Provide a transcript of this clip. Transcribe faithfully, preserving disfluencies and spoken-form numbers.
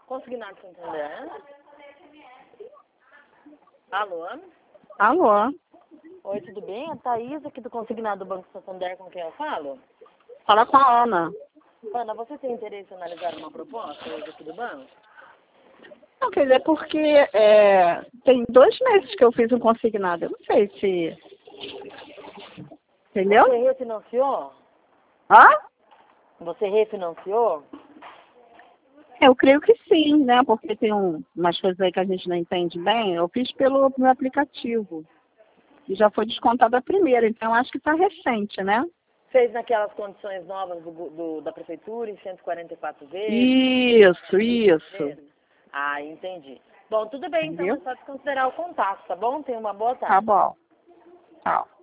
Consignado Santander. Alô? Alô? Oi, tudo bem? A Thaís aqui do Consignado do Banco Santander, com quem eu falo? Fala com a Ana. Ana, você tem interesse em analisar uma proposta hoje aqui do banco? Não, quer dizer, porque é, tem dois meses que eu fiz um consignado. Eu não sei se... Entendeu? Você refinanciou? Hã? Você refinanciou? Eu creio que sim, né? Porque tem um, umas coisas aí que a gente não entende bem. Eu fiz pelo meu aplicativo. E já foi descontada a primeira, então acho que está recente, né? Fez naquelas condições novas do, do- da prefeitura, em cento e quarenta e quatro vezes? Isso, isso. Ah, entendi. Bom, tudo bem, então Entendeu? é só desconsiderar o contato, tá bom? Tenha uma boa Tá tarde. bom. Tchau.